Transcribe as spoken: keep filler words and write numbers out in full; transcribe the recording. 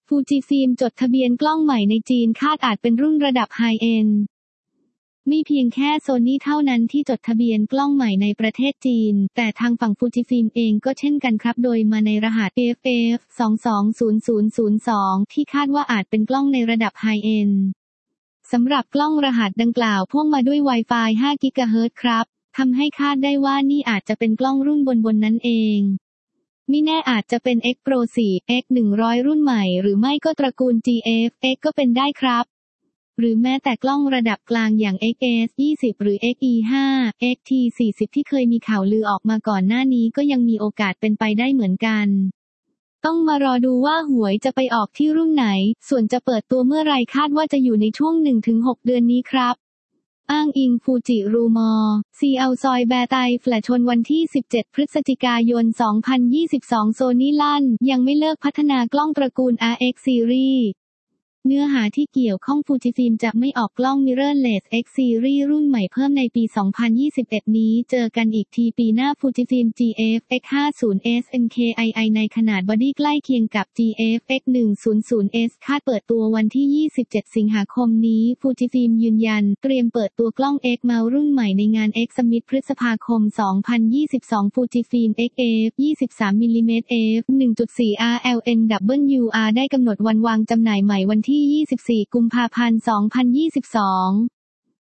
ฟูจิฟิล์มจดทะเบียนกล้องใหม่ในจีนคาดอาจเป็นรุ่นระดับไฮเอนด์มีเพียงแค่โซนี่เท่านั้นที่จดทะเบียนกล้องใหม่ในประเทศจีนแต่ทางฝั่งฟูจิฟิล์มเองก็เช่นกันครับโดยมาในรหัส เอฟ เอฟ สอง สอง ศูนย์ ศูนย์ ศูนย์ สอง ที่คาดว่าอาจเป็นกล้องในระดับไฮเอนด์สำหรับกล้องรหัสดังกล่าวพ่วงมาด้วย Wi-Fi ห้า กิกะเฮิรตซ์ ครับทำให้คาดได้ว่านี่อาจจะเป็นกล้องรุ่นบนๆนั่นเองมิแน่อาจจะเป็น X Pro โฟร์ X หนึ่งร้อย รุ่นใหม่หรือไม่ก็ตระกูล จี เอฟ เอ็กซ์ ก็เป็นได้ครับหรือแม้แต่กล้องระดับกลางอย่าง เอ็กซ์ เอส ยี่สิบ หรือ เอ็กซ์ อี ห้า เอ็กซ์ ที สี่สิบ ที่เคยมีข่าวลือออกมาก่อนหน้านี้ก็ยังมีโอกาสเป็นไปได้เหมือนกันต้องมารอดูว่าหวยจะไปออกที่รุ่นไหนส่วนจะเปิดตัวเมื่อไรคาดว่าจะอยู่ในช่วง หนึ่งถึงหก เดือนนี้ครับอ้างอิงฟูจิรูมอร์ ซี แอล ซอยแบร์ไตแฟลชนวันที่ สิบเจ็ด พฤศจิกายน สองพันยี่สิบสอง โซนี่ลั่นยังไม่เลิกพัฒนากล้องตระกูล อาร์ เอ็กซ์ Seriesเนื้อหาที่เกี่ยวข้องฟูจิฟิล์มจะไม่ออกกล้อง Mirrorless X Series รุ่นใหม่เพิ่มในปี สองพันยี่สิบเอ็ด นี้เจอกันอีกทีปีหน้าฟูจิฟิล์ม จี เอฟ เอ็กซ์ ห้าสิบ เอส เอ็น เค ไอ ไอ ในขนาดบอดี้ใกล้เคียงกับ จี เอฟ เอ็กซ์ หนึ่งร้อย เอส คาดเปิดตัววันที่ ยี่สิบเจ็ด สิงหาคมนี้ฟูจิฟิล์มยืนยันเตรียมเปิดตัวกล้อง X Mount รุ่นใหม่ในงาน X Summit พฤษภาคม สองพันยี่สิบสอง ฟูจิฟิล์ม เอ็กซ์ เอฟ ยี่สิบสาม มิลลิเมตร เอฟ หนึ่งจุดสี่ อาร์ แอล เอ็น ดับเบิลยู อาร์ ได้กำหนดวันวางจำหน่ายใหม่วันที่ ยี่สิบสี่ กุมภาพันธ์ สองพันยี่สิบสอง